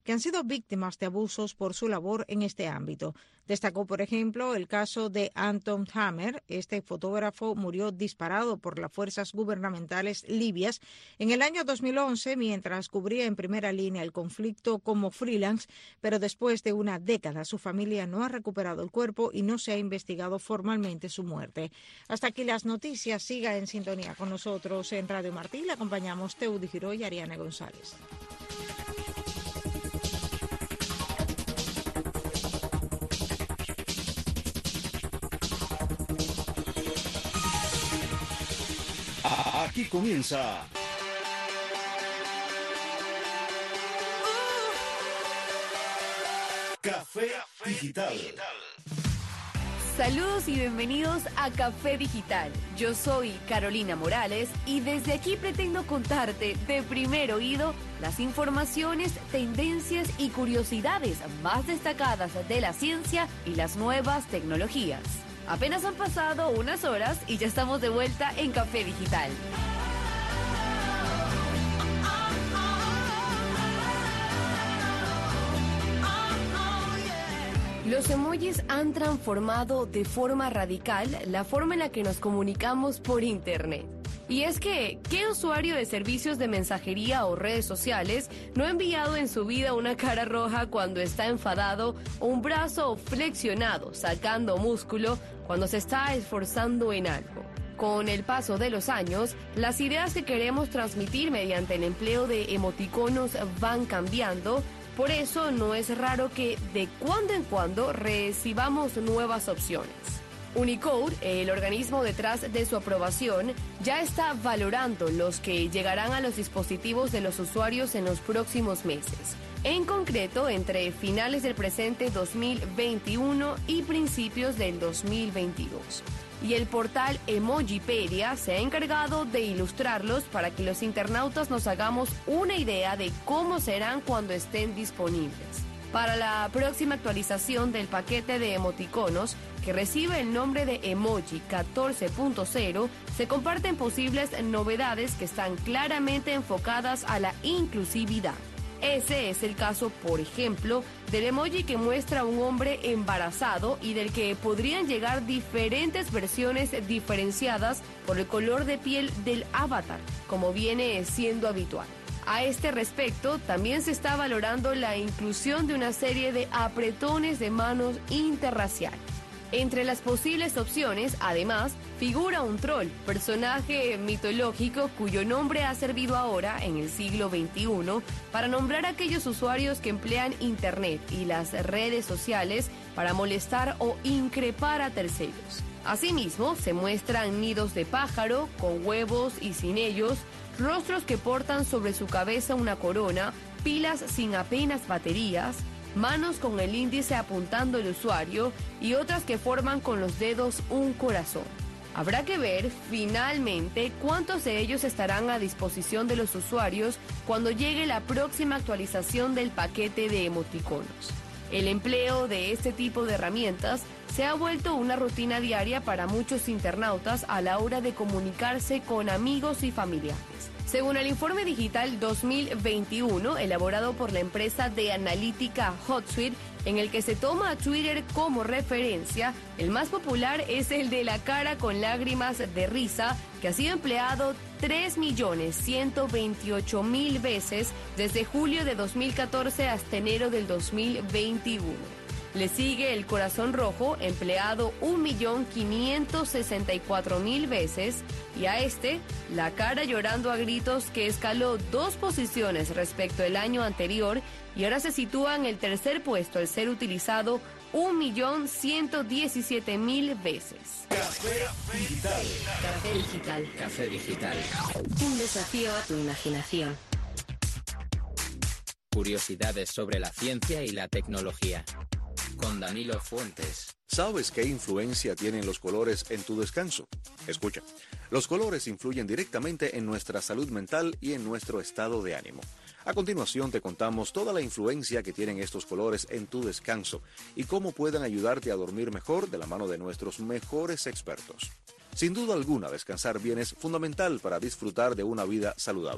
que han sido víctimas de abusos por su labor en este ámbito. Destacó, por ejemplo, el caso de Anton Hammer. Este fotógrafo murió disparado por las fuerzas gubernamentales libias en el año 2011 mientras cubría en primera línea el conflicto como freelance, pero después de una década su familia no ha recuperado el cuerpo y no se ha investigado formalmente su muerte. Hasta aquí las noticias. Siga en sintonía con nosotros en Radio Martí. Le acompañamos Teudi Giró y Ariane González. Aquí comienza Café Digital. Saludos y bienvenidos a Café Digital. Yo soy Carolina Morales y desde aquí pretendo contarte de primer oído las informaciones, tendencias y curiosidades más destacadas de la ciencia y las nuevas tecnologías. Apenas han pasado unas horas y ya estamos de vuelta en Café Digital. Los emojis han transformado de forma radical la forma en la que nos comunicamos por Internet. Y es que, ¿qué usuario de servicios de mensajería o redes sociales no ha enviado en su vida una cara roja cuando está enfadado o un brazo flexionado, sacando músculo cuando se está esforzando en algo? Con el paso de los años, las ideas que queremos transmitir mediante el empleo de emoticonos van cambiando. Por eso no es raro que de cuando en cuando recibamos nuevas opciones. Unicode, el organismo detrás de su aprobación, ya está valorando los que llegarán a los dispositivos de los usuarios en los próximos meses. En concreto, entre finales del presente 2021 y principios del 2022. Y el portal Emojipedia se ha encargado de ilustrarlos para que los internautas nos hagamos una idea de cómo serán cuando estén disponibles. Para la próxima actualización del paquete de emoticonos, que recibe el nombre de Emoji 14.0, se comparten posibles novedades que están claramente enfocadas a la inclusividad. Ese es el caso, por ejemplo, del emoji que muestra a un hombre embarazado y del que podrían llegar diferentes versiones diferenciadas por el color de piel del avatar, como viene siendo habitual. A este respecto, también se está valorando la inclusión de una serie de apretones de manos interracial. Entre las posibles opciones, además, figura un troll, personaje mitológico cuyo nombre ha servido ahora, en el siglo XXI, para nombrar a aquellos usuarios que emplean Internet y las redes sociales para molestar o increpar a terceros. Asimismo, se muestran nidos de pájaro, con huevos y sin ellos, rostros que portan sobre su cabeza una corona, pilas sin apenas baterías, manos con el índice apuntando al usuario y otras que forman con los dedos un corazón. Habrá que ver, finalmente, cuántos de ellos estarán a disposición de los usuarios cuando llegue la próxima actualización del paquete de emoticonos. El empleo de este tipo de herramientas se ha vuelto una rutina diaria para muchos internautas a la hora de comunicarse con amigos y familiares. Según el informe digital 2021, elaborado por la empresa de analítica HotSuite, en el que se toma a Twitter como referencia, el más popular es el de la cara con lágrimas de risa, que ha sido empleado 3.128.000 veces desde julio de 2014 hasta enero del 2021. Le sigue el corazón rojo, empleado 1.564.000 veces, y a este, la cara llorando a gritos, que escaló 2 posiciones respecto al año anterior y ahora se sitúa en el tercer puesto al ser utilizado 1.117.000 veces. Café Digital. Café Digital. Café Digital. Un desafío a tu imaginación. Curiosidades sobre la ciencia y la tecnología. Con Danilo Fuentes. ¿Sabes qué influencia tienen los colores en tu descanso? Escucha, los colores influyen directamente en nuestra salud mental y en nuestro estado de ánimo. A continuación te contamos toda la influencia que tienen estos colores en tu descanso y cómo pueden ayudarte a dormir mejor de la mano de nuestros mejores expertos. Sin duda alguna, descansar bien es fundamental para disfrutar de una vida saludable.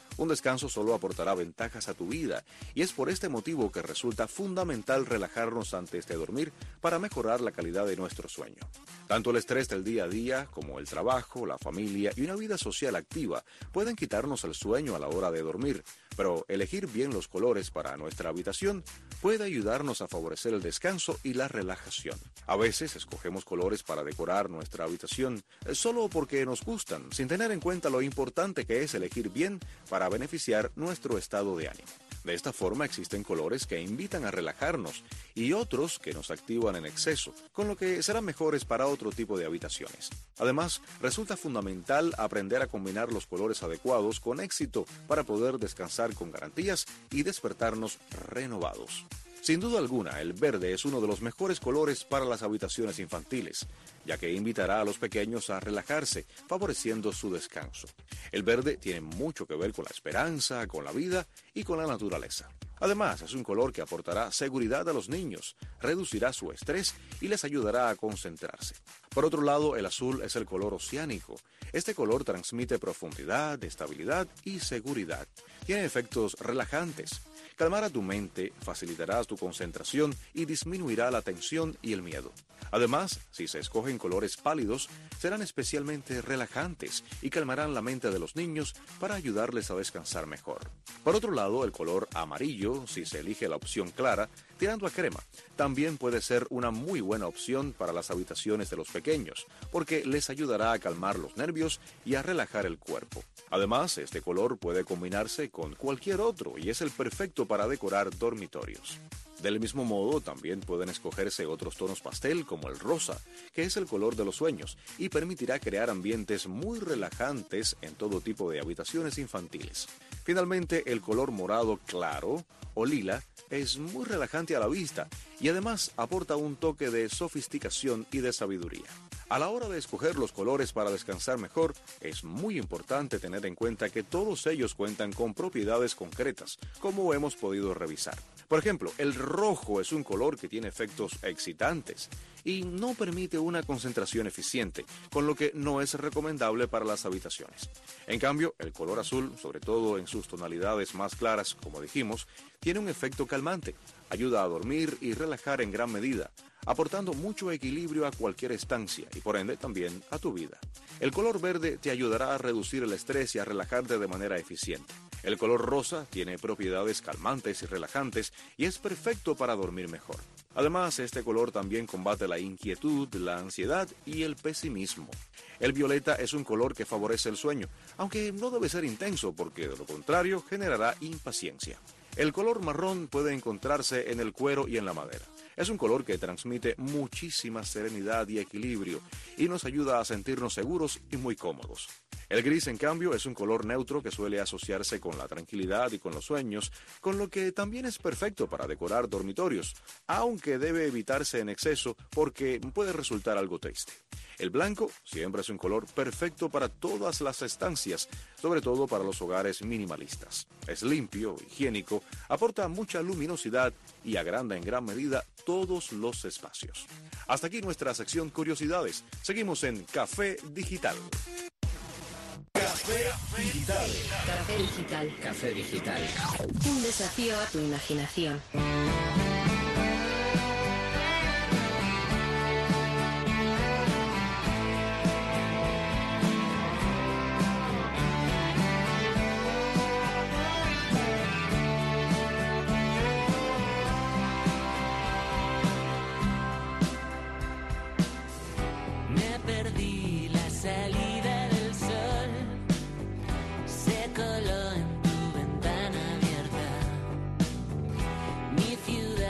Un descanso solo aportará ventajas a tu vida y es por este motivo que resulta fundamental relajarnos antes de dormir para mejorar la calidad de nuestro sueño. Tanto el estrés del día a día como el trabajo, la familia y una vida social activa pueden quitarnos el sueño a la hora de dormir, pero elegir bien los colores para nuestra habitación puede ayudarnos a favorecer el descanso y la relajación. A veces escogemos colores para decorar nuestra habitación solo porque nos gustan, sin tener en cuenta lo importante que es elegir bien para beneficiar nuestro estado de ánimo. De esta forma existen colores que invitan a relajarnos y otros que nos activan en exceso, con lo que serán mejores para otro tipo de habitaciones. Además, resulta fundamental aprender a combinar los colores adecuados con éxito para poder descansar con garantías y despertarnos renovados. Sin duda alguna, el verde es uno de los mejores colores para las habitaciones infantiles, ya que invitará a los pequeños a relajarse, favoreciendo su descanso. El verde tiene mucho que ver con la esperanza, con la vida y con la naturaleza. Además, es un color que aportará seguridad a los niños, reducirá su estrés y les ayudará a concentrarse. Por otro lado, el azul es el color oceánico. Este color transmite profundidad, estabilidad y seguridad. Tiene efectos relajantes. Calmará tu mente, facilitará tu concentración y disminuirá la tensión y el miedo. Además, si se escogen colores pálidos, serán especialmente relajantes y calmarán la mente de los niños para ayudarles a descansar mejor. Por otro lado, el color amarillo, si se elige la opción clara, tirando a crema, también puede ser una muy buena opción para las habitaciones de los pequeños, porque les ayudará a calmar los nervios y a relajar el cuerpo. Además, este color puede combinarse con cualquier otro y es el perfecto para decorar dormitorios. Del mismo modo, también pueden escogerse otros tonos pastel como el rosa, que es el color de los sueños, y permitirá crear ambientes muy relajantes en todo tipo de habitaciones infantiles. Finalmente, el color morado claro o lila es muy relajante a la vista y además aporta un toque de sofisticación y de sabiduría. A la hora de escoger los colores para descansar mejor, es muy importante tener en cuenta que todos ellos cuentan con propiedades concretas, como hemos podido revisar. Por ejemplo, el rojo es un color que tiene efectos excitantes y no permite una concentración eficiente, con lo que no es recomendable para las habitaciones. En cambio, el color azul, sobre todo en sus tonalidades más claras, como dijimos, tiene un efecto calmante, ayuda a dormir y relajar en gran medida, aportando mucho equilibrio a cualquier estancia y por ende también a tu vida. El color verde te ayudará a reducir el estrés y a relajarte de manera eficiente. El color rosa tiene propiedades calmantes y relajantes y es perfecto para dormir mejor. Además, este color también combate la inquietud, la ansiedad y el pesimismo. El violeta es un color que favorece el sueño, aunque no debe ser intenso porque de lo contrario generará impaciencia. El color marrón puede encontrarse en el cuero y en la madera. Es un color que transmite muchísima serenidad y equilibrio y nos ayuda a sentirnos seguros y muy cómodos. El gris, en cambio, es un color neutro que suele asociarse con la tranquilidad y con los sueños, con lo que también es perfecto para decorar dormitorios, aunque debe evitarse en exceso porque puede resultar algo triste. El blanco siempre es un color perfecto para todas las estancias, sobre todo para los hogares minimalistas. Es limpio, higiénico, aporta mucha luminosidad y agranda en gran medida todos los espacios. Hasta aquí nuestra sección Curiosidades. Seguimos en Café Digital. Café Digital. Café Digital. Café Digital. Un desafío a tu imaginación. Coló en tu ventana abierta. Mi ciudad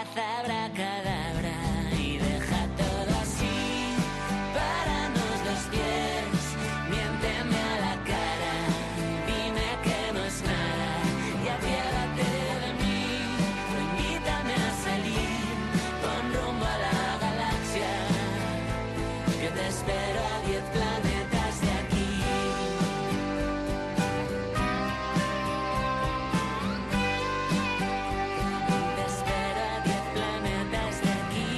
haz abracadabra y deja todo así. Páranos los pies, miénteme a la cara, dime que no es nada y apiádate de mí. Invítame a salir con rumbo a la galaxia, que te espero a 10 planetas de aquí. Te espero a 10 planetas de aquí.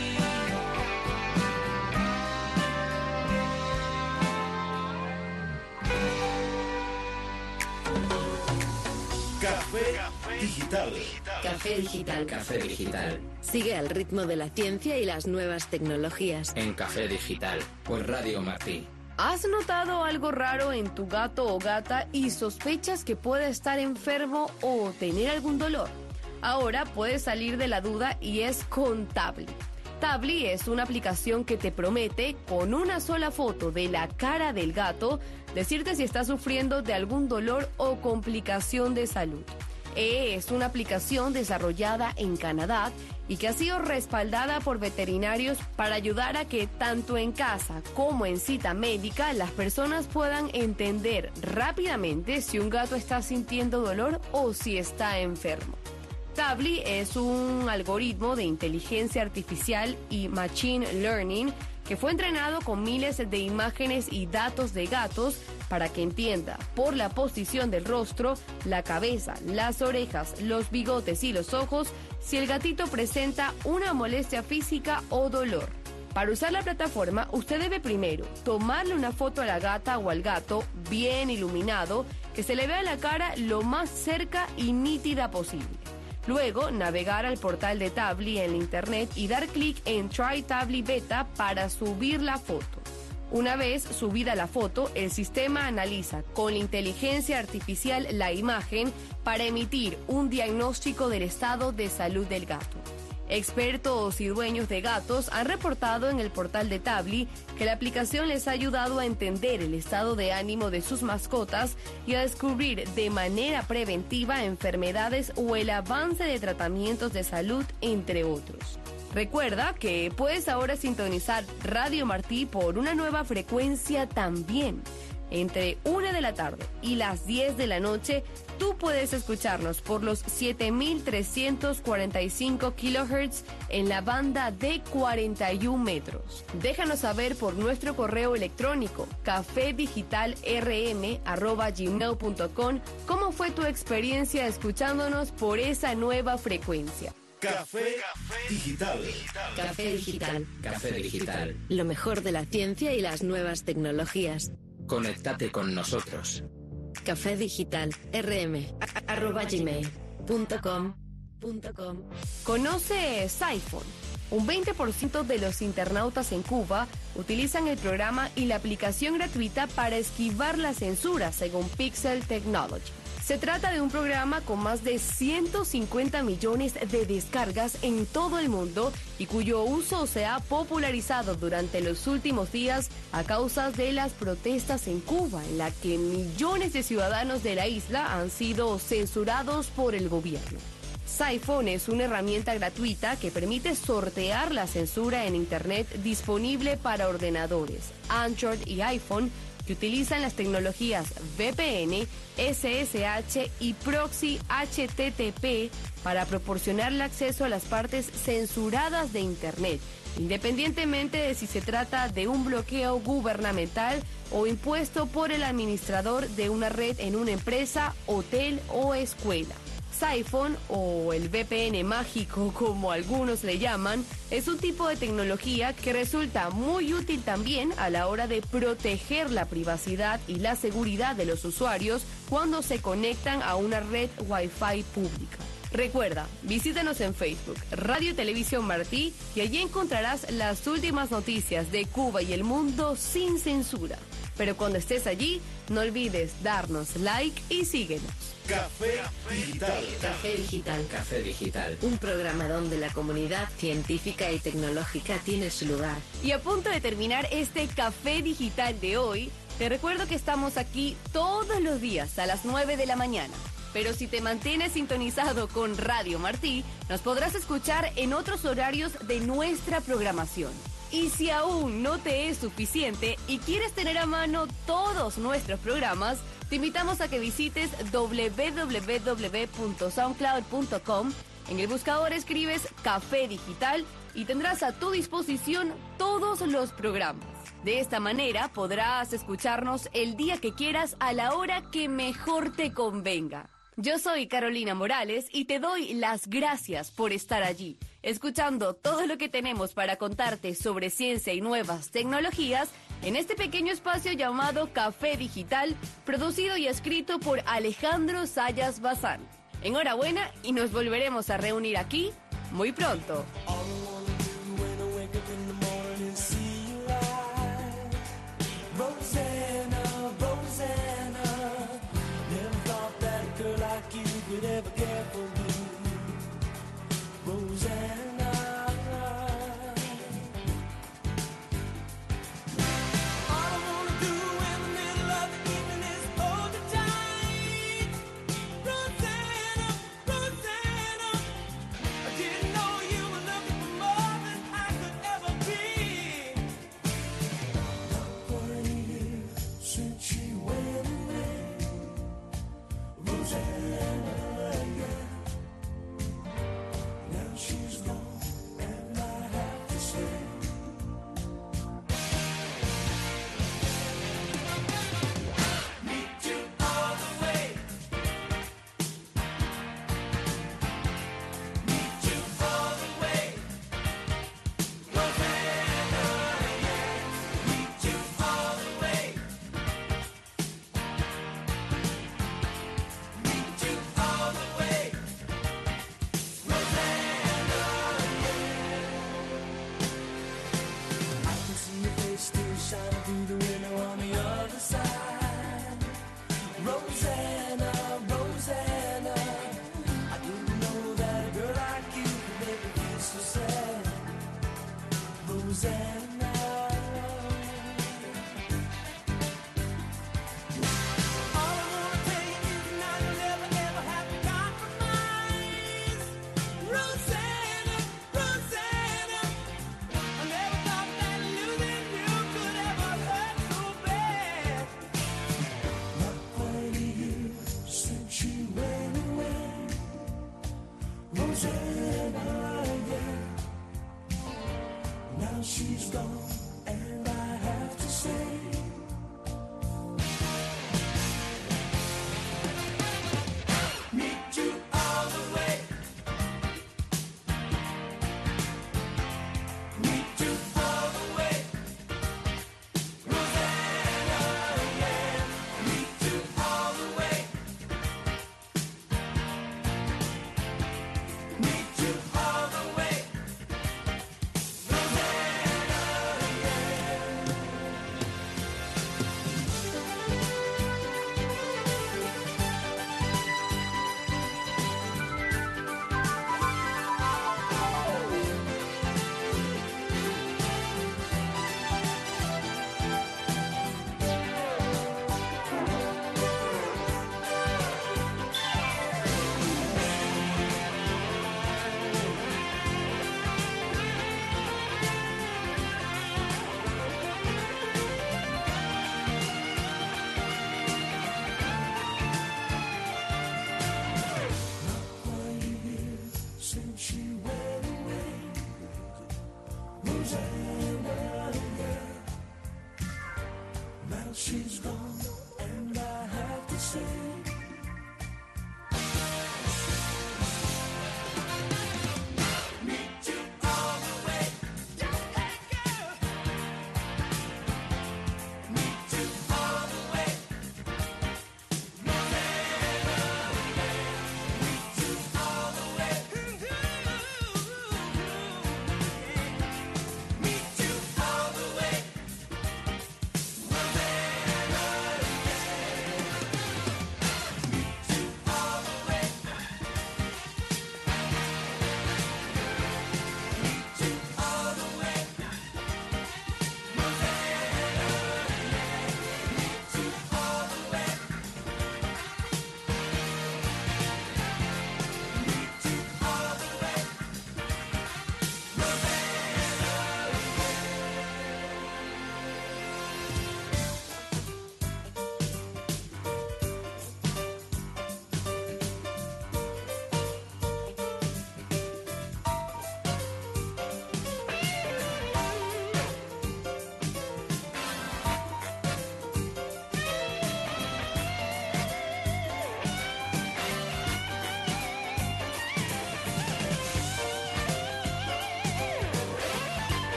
Café Digital. Café Digital. Café Digital. Sigue al ritmo de la ciencia y las nuevas tecnologías. En Café Digital. Por Radio Martí. ¿Has notado algo raro en tu gato o gata y sospechas que puede estar enfermo o tener algún dolor? Ahora puedes salir de la duda y es con Tabli. Tabli es una aplicación que te promete, con una sola foto de la cara del gato, decirte si está sufriendo de algún dolor o complicación de salud. Es una aplicación desarrollada en Canadá y que ha sido respaldada por veterinarios para ayudar a que tanto en casa como en cita médica las personas puedan entender rápidamente si un gato está sintiendo dolor o si está enfermo. Tabli es un algoritmo de inteligencia artificial y machine learning que fue entrenado con miles de imágenes y datos de gatos para que entienda por la posición del rostro, la cabeza, las orejas, los bigotes y los ojos si el gatito presenta una molestia física o dolor. Para usar la plataforma, usted debe primero tomarle una foto a la gata o al gato bien iluminado, que se le vea la cara lo más cerca y nítida posible. Luego, navegar al portal de Tabli en la internet y dar clic en Try Tabli Beta para subir la foto. Una vez subida la foto, el sistema analiza con la inteligencia artificial la imagen para emitir un diagnóstico del estado de salud del gato. Expertos y dueños de gatos han reportado en el portal de Tabli que la aplicación les ha ayudado a entender el estado de ánimo de sus mascotas y a descubrir de manera preventiva enfermedades o el avance de tratamientos de salud, entre otros. Recuerda que puedes ahora sintonizar Radio Martí por una nueva frecuencia también. Entre 1 de la tarde y las 10 de la noche, tú puedes escucharnos por los 7.345 kHz en la banda de 41 metros. Déjanos saber por nuestro correo electrónico cafedigitalrm@gmail.com cómo fue tu experiencia escuchándonos por esa nueva frecuencia. Café Digital. Café Digital. Café Digital. Lo mejor de la ciencia y las nuevas tecnologías. Conéctate con nosotros. cafedigitalrm@gmail.com. Conoce Siphon. Un 20% de los internautas en Cuba utilizan el programa y la aplicación gratuita para esquivar la censura, según Pixel Technology. Se trata de un programa con más de 150 millones de descargas en todo el mundo y cuyo uso se ha popularizado durante los últimos días a causa de las protestas en Cuba, en la que millones de ciudadanos de la isla han sido censurados por el gobierno. Siphon es una herramienta gratuita que permite sortear la censura en Internet disponible para ordenadores, Android y iPhone, que utilizan las tecnologías VPN, SSH y proxy HTTP para proporcionar el acceso a las partes censuradas de Internet, independientemente de si se trata de un bloqueo gubernamental o impuesto por el administrador de una red en una empresa, hotel o escuela. Siphon, o el VPN mágico como algunos le llaman, es un tipo de tecnología que resulta muy útil también a la hora de proteger la privacidad y la seguridad de los usuarios cuando se conectan a una red Wi-Fi pública. Recuerda, visítanos en Facebook, Radio Televisión Martí, y allí encontrarás las últimas noticias de Cuba y el mundo sin censura. Pero cuando estés allí, no olvides darnos like y síguenos. Café Digital. Café Digital. Café Digital. Un programa donde la comunidad científica y tecnológica tiene su lugar. Y a punto de terminar este Café Digital de hoy, te recuerdo que estamos aquí todos los días a las 9 de la mañana. Pero si te mantienes sintonizado con Radio Martí, nos podrás escuchar en otros horarios de nuestra programación. Y si aún no te es suficiente y quieres tener a mano todos nuestros programas, te invitamos a que visites www.soundcloud.com. En el buscador escribes Café Digital y tendrás a tu disposición todos los programas. De esta manera podrás escucharnos el día que quieras a la hora que mejor te convenga. Yo soy Carolina Morales y te doy las gracias por estar allí, escuchando todo lo que tenemos para contarte sobre ciencia y nuevas tecnologías en este pequeño espacio llamado Café Digital, producido y escrito por Alejandro Sayas Bazán. Enhorabuena y nos volveremos a reunir aquí muy pronto.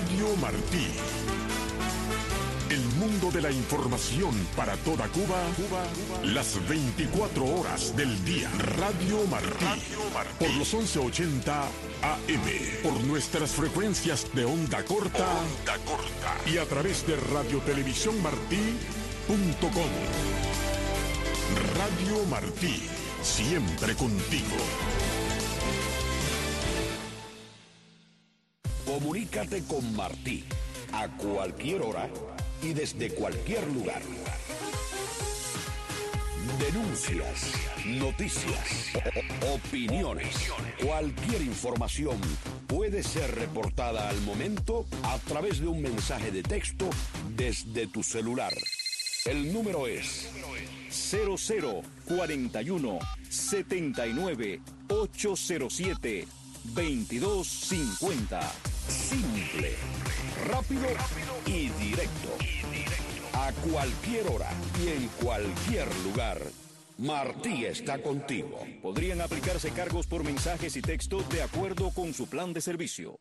Radio Martí. El mundo de la información para toda Cuba, las 24 horas del día. Radio Martí. Por los 1180 AM. Por nuestras frecuencias de onda corta. Y a través de radiotelevisiónmartí.com. Radio Martí. Siempre contigo. Comunícate con Martí a cualquier hora y desde cualquier lugar. Denuncias, noticias, opiniones, cualquier información puede ser reportada al momento a través de un mensaje de texto desde tu celular. El número es 0041 79 807 2250. Simple, rápido y directo. A cualquier hora y en cualquier lugar, Martí está contigo. Podrían aplicarse cargos por mensajes y texto de acuerdo con su plan de servicio.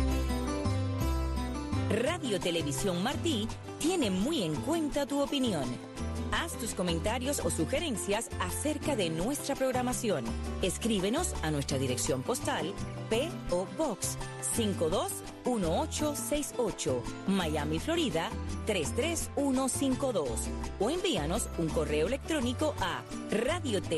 Radio Televisión Martí tiene muy en cuenta tu opinión. Haz tus comentarios o sugerencias acerca de nuestra programación. Escríbenos a nuestra dirección postal P.O. Box 521868, Miami, Florida 33152, o envíanos un correo electrónico a radio